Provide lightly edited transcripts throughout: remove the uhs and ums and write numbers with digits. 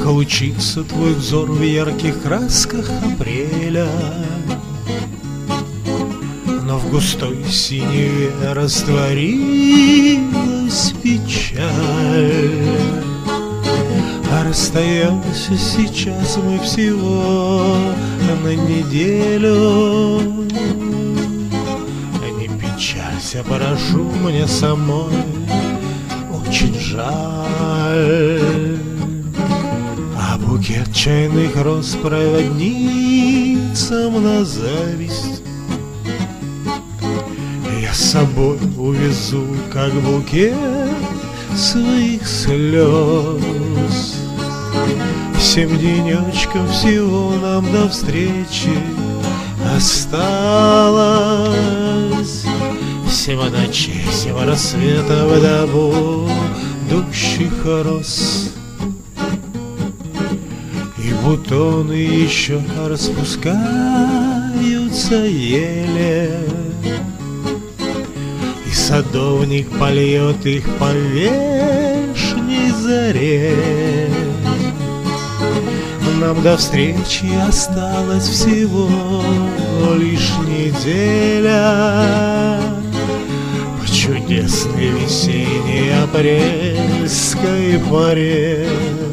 Как лучится твой взор в ярких красках апреля, но в густой синеве растворилась печаль. А расстаемся сейчас мы всего на неделю. Не печалься, прошу, мне самой очень жаль. А букет чайных роз проводницам на зависть я с собой увезу, как букет своих слез. 7 денечков всего нам до встречи осталось, 7 ночей, 7 рассветов до будущих роз. И бутоны еще распускаются еле, и садовник польет их по вешней заре. Нам до встречи осталось всего лишь неделя по чудесной весенней апрельской поре.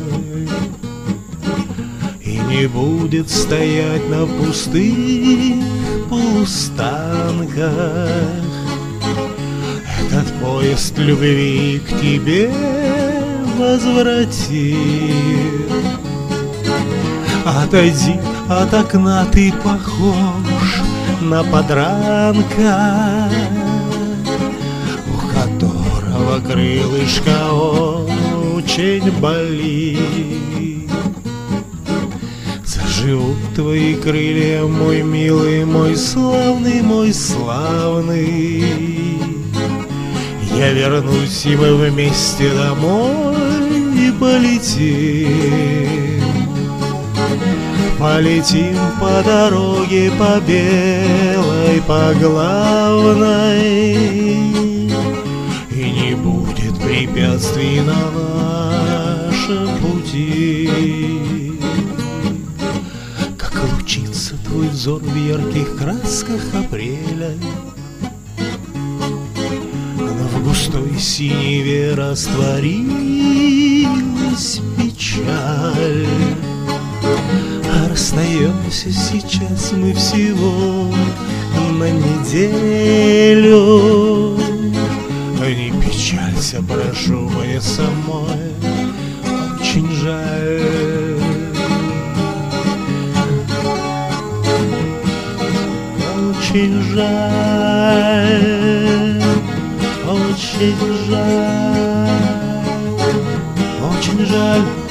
И не будет стоять на пустых полустанках этот поезд любви к тебе возвратит. Отойди от окна, ты похож на подранка, у которого крылышко очень болит. Заживут твои крылья, мой милый, мой славный, мой славный. Я вернусь, и мы вместе домой и полетим. Полетим по дороге, по белой, по главной, и не будет препятствий на нашем пути. Как лучится твой взор в ярких красках апреля, но в густой синеве растворилась печаль. А расстаемся сейчас мы всего на неделю. Не печалься, прошу, мне самой очень жаль. Очень жаль, очень жаль, очень жаль.